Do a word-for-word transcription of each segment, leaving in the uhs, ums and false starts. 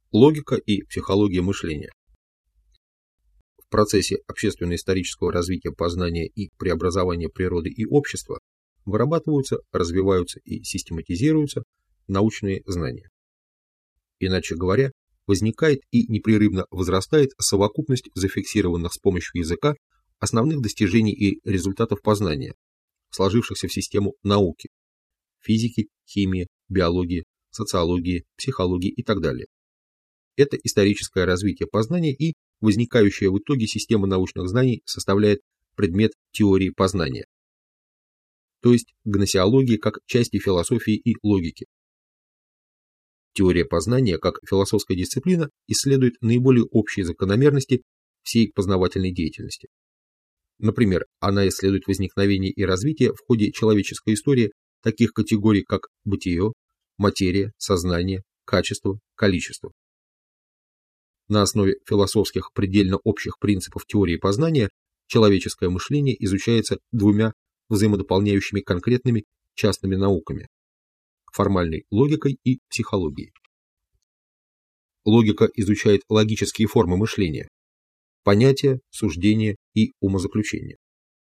Логика и психология мышления. В процессе общественно-исторического развития познания и преобразования природы и общества вырабатываются, развиваются и систематизируются научные знания. Иначе говоря, возникает и непрерывно возрастает совокупность зафиксированных с помощью языка основных достижений и результатов познания, сложившихся в систему науки – физики, химии, биологии, социологии, психологии и так далее. Это историческое развитие познания и возникающая в итоге система научных знаний составляет предмет теории познания, то есть гносеологии как части философии и логики. Теория познания как философская дисциплина исследует наиболее общие закономерности всей познавательной деятельности. Например, она исследует возникновение и развитие в ходе человеческой истории таких категорий, как бытие, материя, сознание, качество, количество. На основе философских предельно общих принципов теории познания человеческое мышление изучается двумя взаимодополняющими конкретными частными науками – формальной логикой и психологией. Логика изучает логические формы мышления – понятия, суждения и умозаключения.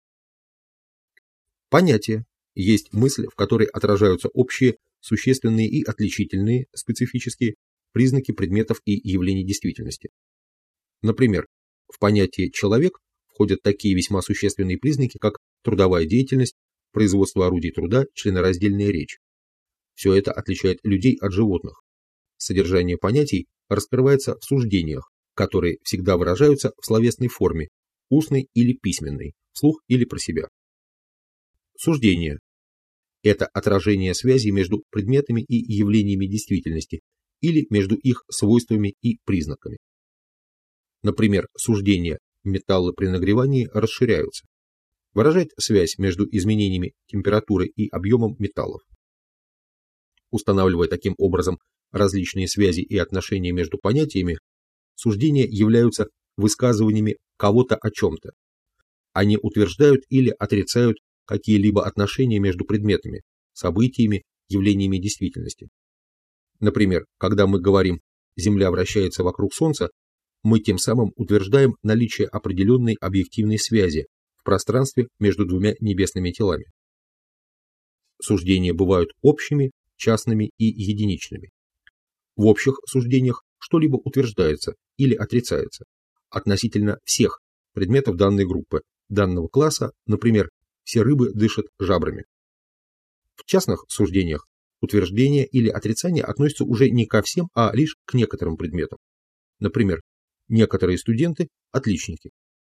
Понятие есть мысль, в которой отражаются общие, существенные и отличительные, специфические признаки предметов и явлений действительности. Например, в понятие «человек» входят такие весьма существенные признаки, как трудовая деятельность, производство орудий труда, членораздельная речь. Все это отличает людей от животных. Содержание понятий раскрывается в суждениях, которые всегда выражаются в словесной форме, устной или письменной, вслух или про себя. Суждение – это отражение связи между предметами и явлениями действительности или между их свойствами и признаками. Например, суждения металлы при нагревании расширяются. Выражает связь между изменениями температуры и объемом металлов. Устанавливая таким образом различные связи и отношения между понятиями, суждения являются высказываниями кого-то о чем-то. Они утверждают или отрицают какие-либо отношения между предметами, событиями, явлениями действительности. Например, когда мы говорим «Земля вращается вокруг Солнца», мы тем самым утверждаем наличие определенной объективной связи в пространстве между двумя небесными телами. Суждения бывают общими, частными и единичными. В общих суждениях что-либо утверждается или отрицается относительно всех предметов данной группы, данного класса, например, все рыбы дышат жабрами. В частных суждениях утверждение или отрицание относятся уже не ко всем, а лишь к некоторым предметам. Например, некоторые студенты – отличники.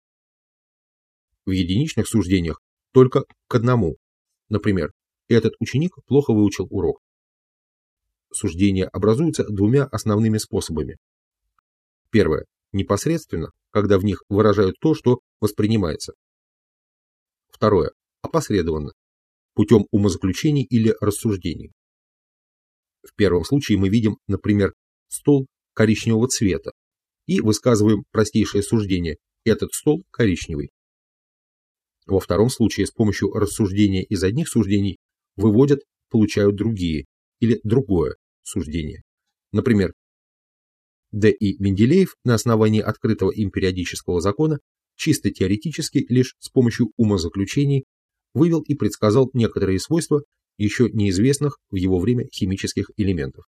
В единичных суждениях только к одному. Например, этот ученик плохо выучил урок. Суждения образуются двумя основными способами. Первое – непосредственно, когда в них выражают то, что воспринимается. Второе – опосредованно, путем умозаключений или рассуждений. В первом случае мы видим, например, стол коричневого цвета и высказываем простейшее суждение «этот стол коричневый». Во втором случае с помощью рассуждения из одних суждений выводят, получают другие или другое суждение. Например, Д. И. Менделеев на основании открытого им периодического закона чисто теоретически лишь с помощью умозаключений вывел и предсказал некоторые свойства еще неизвестных в его время химических элементов.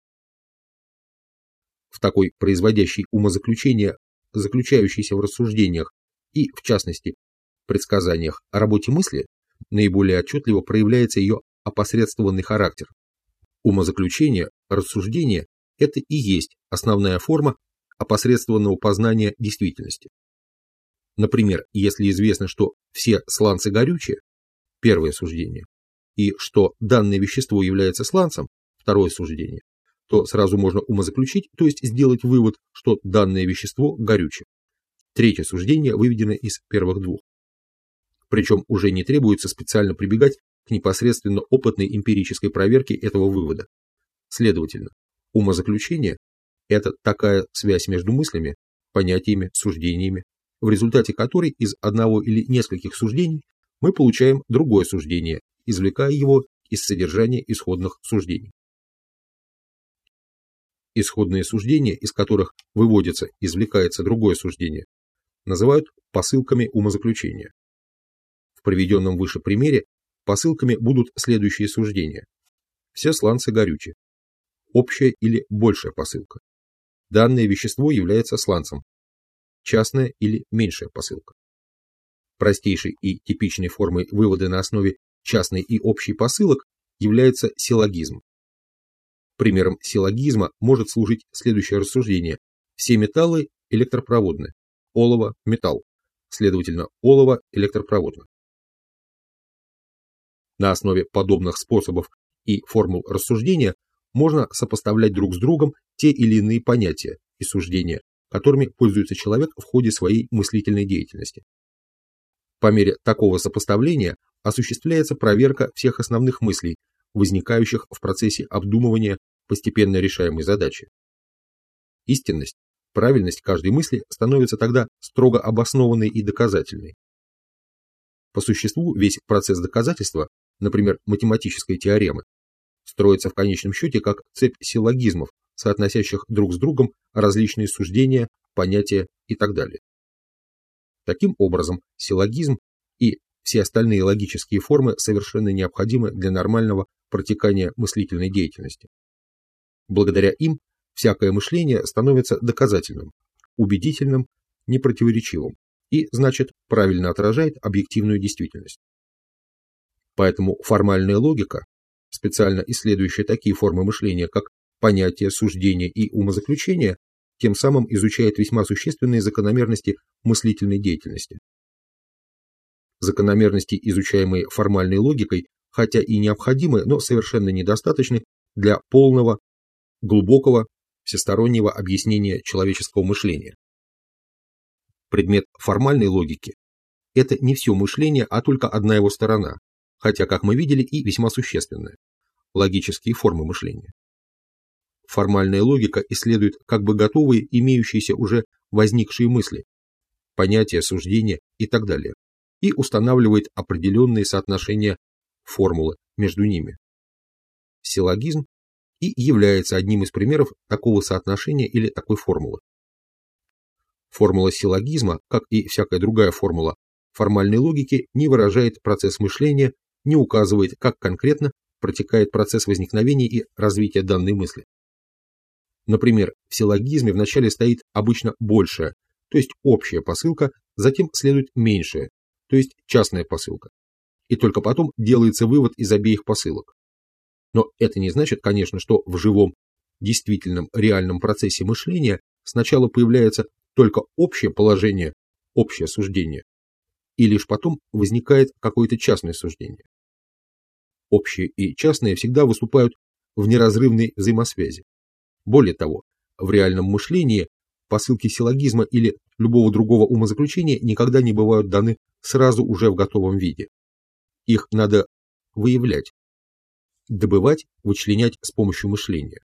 В такой производящей умозаключения, заключающейся в рассуждениях и, в частности, предсказаниях о работе мысли, наиболее отчетливо проявляется ее опосредствованный характер. Умозаключение, рассуждение – это и есть основная форма опосредствованного познания действительности. Например, если известно, что все сланцы горючие, первое суждение, и что данное вещество является сланцем, второе суждение, то сразу можно умозаключить, то есть сделать вывод, что данное вещество горючее. Третье суждение выведено из первых двух. Причем уже не требуется специально прибегать к непосредственно опытной эмпирической проверке этого вывода. Следовательно, умозаключение – это такая связь между мыслями, понятиями, суждениями, в результате которой из одного или нескольких суждений мы получаем другое суждение, извлекая его из содержания исходных суждений. Исходные суждения, из которых выводится, извлекается другое суждение, называют посылками умозаключения. В приведенном выше примере посылками будут следующие суждения. Все сланцы горючи. Общая или большая посылка. Данное вещество является сланцем. Частная или меньшая посылка. Простейшей и типичной формой вывода на основе частной и общей посылок является силлогизм. Примером силлогизма может служить следующее рассуждение. Все металлы электропроводны. Олово – металл. Следовательно, олово электропроводно. На основе подобных способов и формул рассуждения можно сопоставлять друг с другом те или иные понятия и суждения, которыми пользуется человек в ходе своей мыслительной деятельности. По мере такого сопоставления осуществляется проверка всех основных мыслей, возникающих в процессе обдумывания постепенно решаемой задачи. Истинность, правильность каждой мысли становится тогда строго обоснованной и доказательной. По существу весь процесс доказательства, например, математической теоремы, строится в конечном счете как цепь силлогизмов, соотносящих друг с другом различные суждения, понятия и так далее. Таким образом, силлогизм и все остальные логические формы совершенно необходимы для нормального протекания мыслительной деятельности. Благодаря им всякое мышление становится доказательным, убедительным, непротиворечивым и, значит, правильно отражает объективную действительность. Поэтому формальная логика, специально исследующая такие формы мышления, как понятия, суждения и умозаключения, тем самым изучает весьма существенные закономерности мыслительной деятельности. Закономерности, изучаемые формальной логикой, хотя и необходимы, но совершенно недостаточны для полного, глубокого, всестороннего объяснения человеческого мышления. Предмет формальной логики – это не все мышление, а только одна его сторона, хотя, как мы видели, и весьма существенная – логические формы мышления. Формальная логика исследует как бы готовые, имеющиеся уже возникшие мысли, понятия, суждения и так далее, и устанавливает определенные соотношения формулы между ними. Силлогизм и является одним из примеров такого соотношения или такой формулы. Формула силлогизма, как и всякая другая формула формальной логики, не выражает процесс мышления, не указывает, как конкретно протекает процесс возникновения и развития данной мысли. Например, в силлогизме вначале стоит обычно большая, то есть общая посылка, затем следует меньшая, то есть частная посылка. И только потом делается вывод из обеих посылок. Но это не значит, конечно, что в живом, действительном, реальном процессе мышления сначала появляется только общее положение, общее суждение, и лишь потом возникает какое-то частное суждение. Общее и частное всегда выступают в неразрывной взаимосвязи. Более того, в реальном мышлении посылки силлогизма или любого другого умозаключения никогда не бывают даны сразу уже в готовом виде. Их надо выявлять, добывать, вычленять с помощью мышления.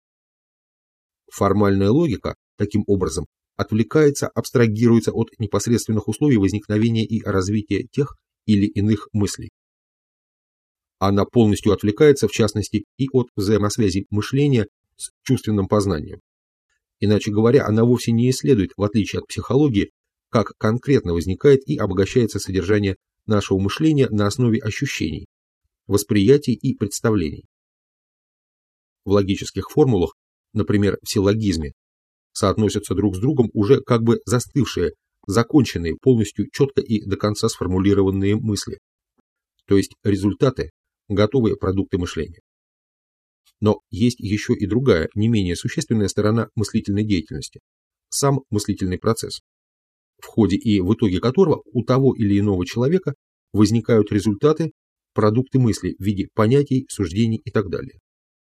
Формальная логика, таким образом, отвлекается, абстрагируется от непосредственных условий возникновения и развития тех или иных мыслей. Она полностью отвлекается, в частности, и от взаимосвязи мышления с чувственным познанием. Иначе говоря, она вовсе не исследует, в отличие от психологии, как конкретно возникает и обогащается содержание нашего мышления на основе ощущений, восприятий и представлений. В логических формулах, например, в силлогизме, соотносятся друг с другом уже как бы застывшие, законченные, полностью четко и до конца сформулированные мысли, то есть результаты, готовые продукты мышления. Но есть еще и другая, не менее существенная сторона мыслительной деятельности – сам мыслительный процесс, в ходе и в итоге которого у того или иного человека возникают результаты, продукты мысли в виде понятий, суждений и так далее.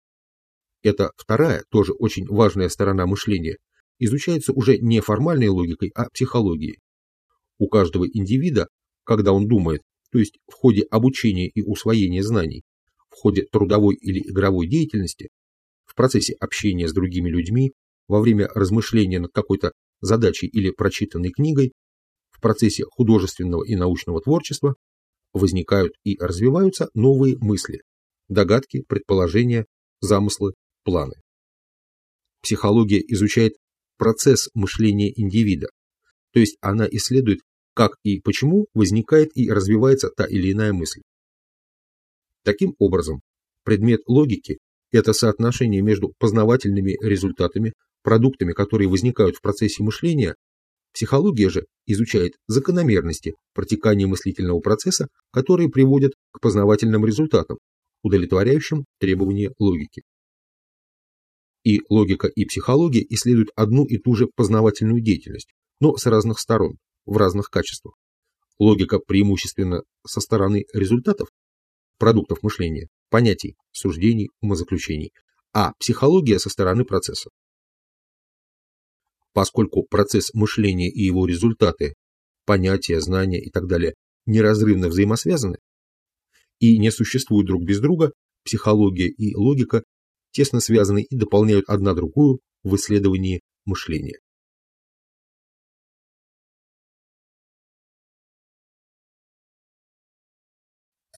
Эта вторая, тоже очень важная сторона мышления, изучается уже не формальной логикой, а психологией. У каждого индивида, когда он думает, то есть в ходе обучения и усвоения знаний, в ходе трудовой или игровой деятельности, в процессе общения с другими людьми, во время размышления над какой-то задачей или прочитанной книгой, в процессе художественного и научного творчества, возникают и развиваются новые мысли, догадки, предположения, замыслы, планы. психология изучает процесс мышления индивида, то есть она исследует, как и почему возникает и развивается та или иная мысль. Таким образом, предмет логики – это соотношение между познавательными результатами, продуктами, которые возникают в процессе мышления. Психология же изучает закономерности протекания мыслительного процесса, которые приводят к познавательным результатам, удовлетворяющим требования логики. И логика, и психология исследуют одну и ту же познавательную деятельность, но с разных сторон, в разных качествах. Логика преимущественно со стороны результатов, продуктов мышления, понятий, суждений, умозаключений, а психология со стороны процесса. Поскольку процесс мышления и его результаты, понятия, знания и так далее неразрывно взаимосвязаны и не существуют друг без друга, психология и логика тесно связаны и дополняют одна другую в исследовании мышления.